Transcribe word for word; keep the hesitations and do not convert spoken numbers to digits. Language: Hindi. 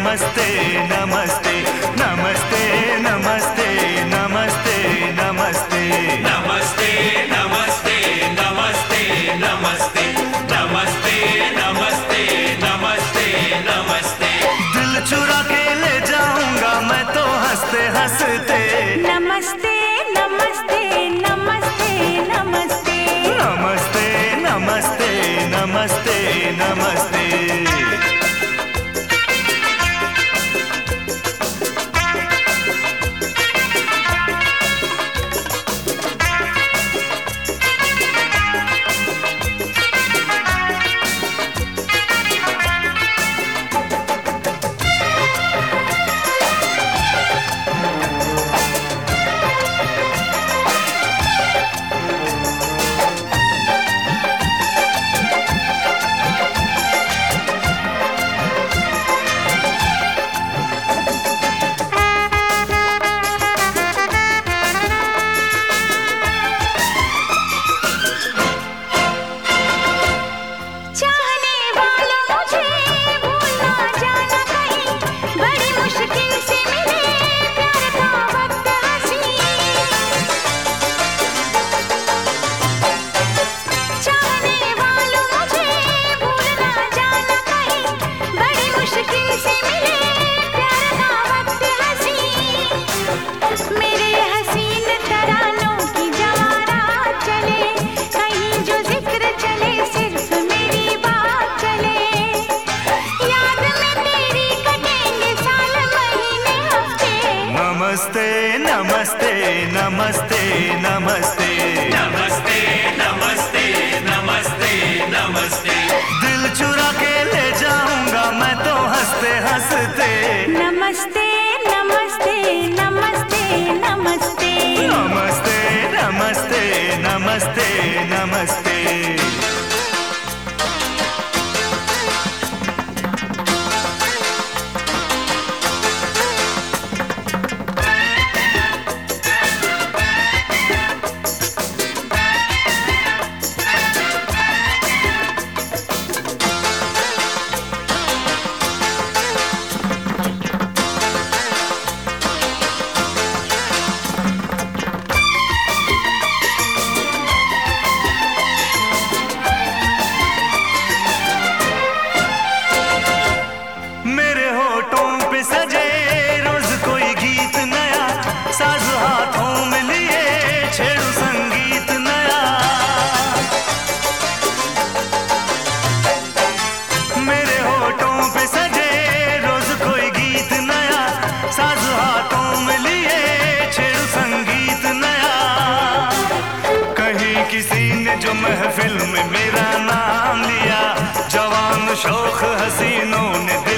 नमस्ते नमस्ते नमस्ते नमस्ते नमस्ते नमस्ते नमस्ते नमस्ते नमस्ते नमस्ते नमस्ते नमस्ते नमस्ते नमस्ते। दिल चुरा के ले जाऊंगा मैं तो हंसते हंसते। नमस्ते नमस्ते नमस्ते नमस्ते नमस्ते नमस्ते नमस्ते नमस्ते। नमस्ते नमस्ते नमस्ते नमस्ते नमस्ते नमस्ते नमस्ते नमस्ते। दिल चुरा के ले जाऊंगा मैं तो हंसते हंसते। नमस्ते नमस्ते नमस्ते नमस्ते नमस्ते नमस्ते नमस्ते नमस्ते। सजे रोज कोई गीत नया, साज हाथों में लिए छेड़ू संगीत नया। मेरे होठों पे सजे रोज कोई गीत नया, साज हाथों में लिए छेड़ू संगीत नया। कहीं किसी ने जो महफिल में मेरा नाम लिया, जवान शौक हसीनों ने